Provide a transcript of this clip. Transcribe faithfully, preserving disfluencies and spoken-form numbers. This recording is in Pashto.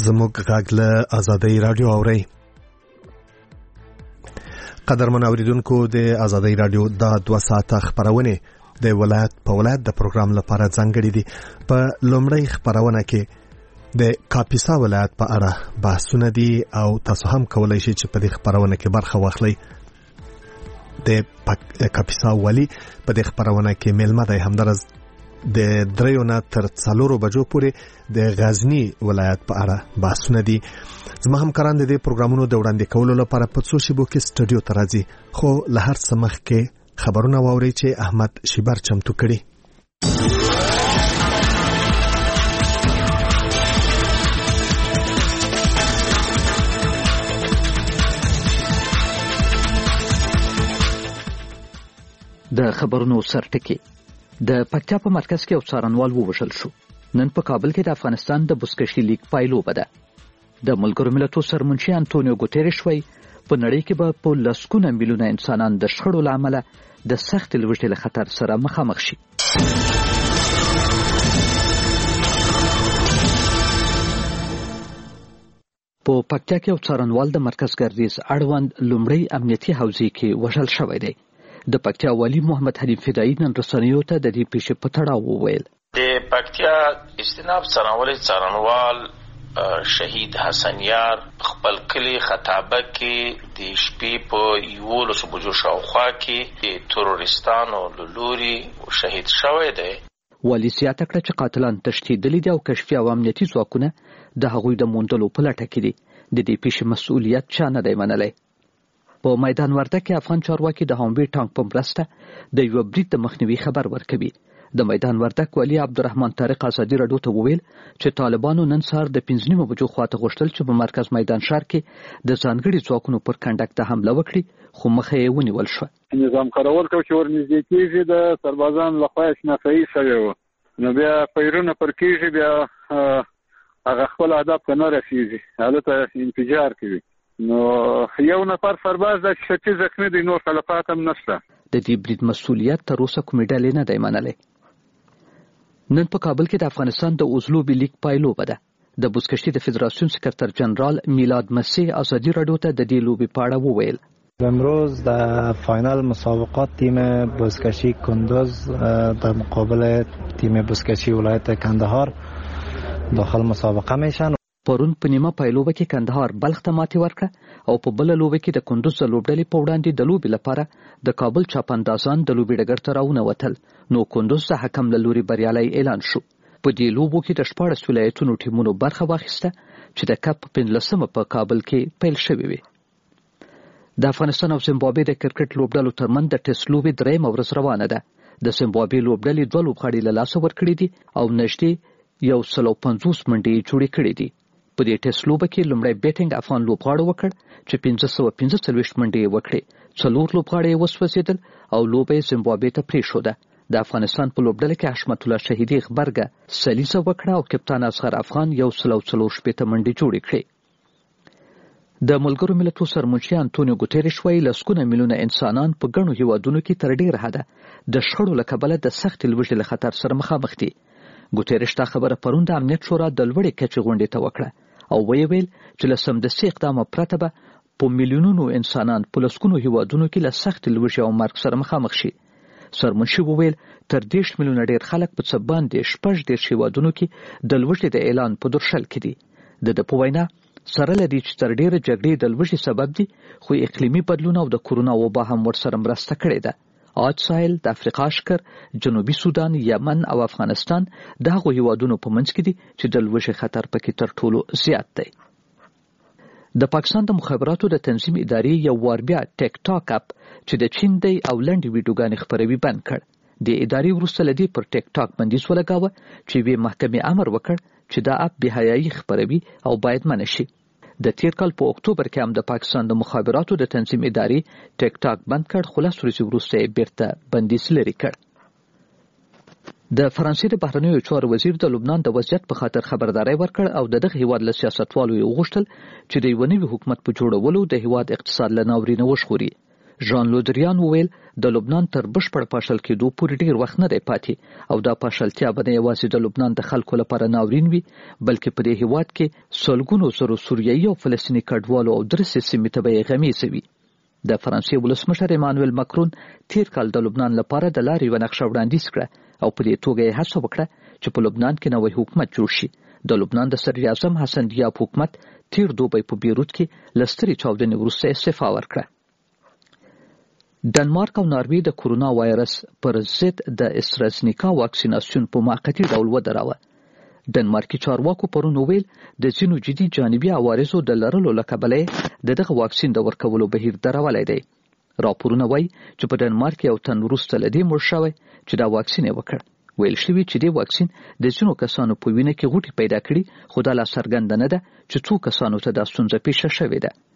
زموږ غږ له آزادۍ رادیو اورئ. قدرمن اوریدونکو، د آزادۍ رادیو د دوه ساعته خبرونه د ولایت په ولایت د پروګرام لپاره ځانګړي دي. په لومړی خبرونه کې د کاپیسا ولایت په اړه بحثونه دي او تاسو هم کولای شئ چې په دې خبرونه کې برخه واخلئ. د کاپیسا والی په دې خبرونه کې ملمه دی همدارس د دریو نه تر څلورو بجو پورې د غزنی ولایت په اړه بحثونه دي. زما همکاران د دې پروګرامونو د وړاندې کولو لپاره په څو شیبو کې سټوډیو ته راځي، خو له هر څه مخکې خبرونه واورئ چې احمد شیبر چمتو کړي. د خبرونو سرټکی د پکتیا په مرکز کې یو څارنوال ووژل شو. نن په کابل کې د افغانستان د بزکشي لیگ پایلوبه ده. د ملګرو ملتونو سرمنشي انټونیو ګوتریش وایي په نړۍ کې به په لسګونه میلیونه انسانان د شخړو له امله د سخت لوږې له خطر سره مخامخ شي. په پکتیا کې یو څارنوال د مرکز ګردیز اړوند لومړی امنیتي حوزې کې وژل شوی دی. د پکتیا والی محمد حنیف فدایی نن رسنیو ته د دې پیښې په تړاو وویل. د پکتیا استناب څارنوالي څارنوال شهید حسن یار خپل کلی خطابه کې د شپې په یولسو بجو شاوخوا کې د تروریستانو له لوري شهید شوی دی. والی زیاته کړه چې قاتلان تښتېدلي دي او کشفي او امنیتي ځواکونه د هغوی د موندلو په لټه کې دي. د دې پیښې مسؤلیت چا نه دی منلی. په میدان ورده کې افغان چارواکي د هاموي ټانک په مرسته د یو برید د مخنیوي خبر ورکوي. د میدان وردک والی عبدالرحمن طارق ازادي راډیو ته وویل چې طالبانو نن سهار د پنځه نیمو بجو خواته غوښتل چې په مرکز میدان ښار کې د ځانګړي ځواکونو پر کنډک ته حمله وکړي، خو مخه یې ونیول شوه. نظام کارول کو چې ورنږدې کېږي د سربازانو لخوا شناسایي شوی و، نو بیا پیرونه پر کېږي، بیا هغه خپل هدف ته نه رسېږي، هلته انفجار کوي. نو یو نفر سرباز د شکی زخمی دی، نور خلفات هم نشته. د دې برید مسؤلیت تر اوسه کومې ډلې نه دی منلی. نن په کابل کې د افغانستان د اوزلوبي لیگ پایلوبه ده. د بزکشي د فدراسیون سکرتر جنرال میلاد مسیح ازادي راډیو ته د دې لوبې په اړه وویل. امروز در فاینال مسابقات تیم بزکشی کندوز در مقابل تیم بزکشی ولایت کندهار داخل مسابقه میشن. پرون په نیمه پایلوبه کې کندهار بلخ ته ماتې ورکړه او په بله لوبه کې د کندوز د لوبډلې په وړاندې د لوبې لپاره د کابل چاپندازان د لوبې ډګر ته راونوتل، نو کندوز د حکم له لوري بریالی اعلان شو. په دې لوبو کې د شپاړس ولایتونو ټیمونو برخه واخیسته چې د کپ پنځلسمه په کابل کې پیل شوې وي. د افغانستان او زیمبابوې د کرکټ لوبډلو ترمنځ د ټیسټ لوبې درېیمه ورځ روانه ده. د زیمبابوې لوبډلې دوه لوبغاړي له لاسه ورکړي دي او نږدې یو سل او پنځوس منډې یې جوړې کړې دي. په دې ټیسټ لوبه کې لومړی بیټینګ افغان لوبغاړو وکړ چې پنځه سوه پنځه څلوېښت منډې یې وکړې، څلور لوبغاړي یې وسوځېدل او لوبه یې زیمبابوې ته پرېښوده. د افغانستان په لوبډله کې حشمت الله شهیدي غبرګه سلیزه وکړه او کپتان اصغر افغان یو سل او څلور شپېته منډې جوړې کړې. د ملګرو ملتونو سرمنشي انټونیو ګوتریش وایي لسګونه میلیونه انسانان په ګڼو هیوادونو کې تر ډېره حده د شخړو له کبله د سختې لوږې له خطر سره مخامخ دي. ګوتریش دا خبره پرون د امنیت شورا د لوړې کچې غونډې ته وکړه او ویې ویل چې له سمدستي اقدامه پرته به په میلیونونو انسانان په لسګونو هیوادونو کې له سختې لوږې او مرګ سره مخامخ شي. سرمنشي وویل تر دېرش میلیونه ډېر خلک په څه باندې شپږ دېرش هیوادونو کې د لوږې د اعلان په درشل کې دي. د ده په وینا سره له دې چې تر ډېره جګړې د لوږې سبب دي، خو اقلیمي بدلون او د کورونا وبا هم ورسره مرسته کړې ده. عاج ساحل، د افریقا ښکر، جنوبي سودان، یمن او افغانستان د هغو هیوادونو په منځ کې دي چې د لوږې خطر پکې تر ټولو زیات دی. د پاکستان د مخابراتو د تنظیم ادارې یو وار بیا ټیک ټاک اپ چې د چین دی او لنډې ویډیوګانې خپروي بند کړ. د ادارې وروسته له دې پر ټیک ټاک بندیز ولګاوه چې یوې محکمې امر وکړ چې دا اپ بېحیایي خپروي او باید منع شي. د تیر کال په اکتوبر کې هم د پاکستان د مخابراتو د تنظیم ادارې ټیک ټاک بند کړ، خو لس ورځې وروسته یې بیرته بندیز لرې کړ. د فرانسې د بهرنیو چارو وزیر د لبنان د وضعیت په خاطر خبرداری ورکړ او د دغه هیواد له سیاستوالو یې وغوښتل چې د یوه نوي حکومت په جوړولو د هیواد اقتصاد له ناورینه وژغوري. ژان لودریان وویل د لبنان تر بشپړ پاشل کېدو پورې ډیر وخت نه دی پاتې او دا پاشلتیا به نه یوازې د لبنان د خلکو لپاره ناورین وي بلکې په دې هیواد کې سلګونو زرو سوریایي او فلسطیني کډوالو او درسي سیمې ته به یې غمیزه وي. د فرانسې ولسمشر ایمانویل ماکرون تیر کال د لبنان لپاره د لارې یوه نقشه وړاندیز کړه او په دې توګه یې هڅه وکړه چې په لبنان کې نوی حکومت جوړ شي. د لبنان د صدر اعظم حسن دیاب حکومت تیر دوبی په بیروت کې له سترې چاودنې وروسته استعفا ورکړه. ډنمارک او ناروې د کورونا وایرس پر ضد د استرازنیکا واکسیناسیون په موقتي ډول ودراوه. ډنمارکي چارواکو پرون وویل د ځینو جدي جانبي عوارضو د لرلو له کبله د دغه واکسین د ورکولو بهیر درولای دی. راپورونه وایي چې په ډنمارک یو تن وروسته له دې مړ شوی چې دا واکسین یې وکړ. ویل شوي چې دې واکسین د ځینو کسانو په وینه کې غوټې پیدا کړي خو دا لا څرګنده نه ده چې څو کسانو ته دا ستونزه پیښه شوې ده.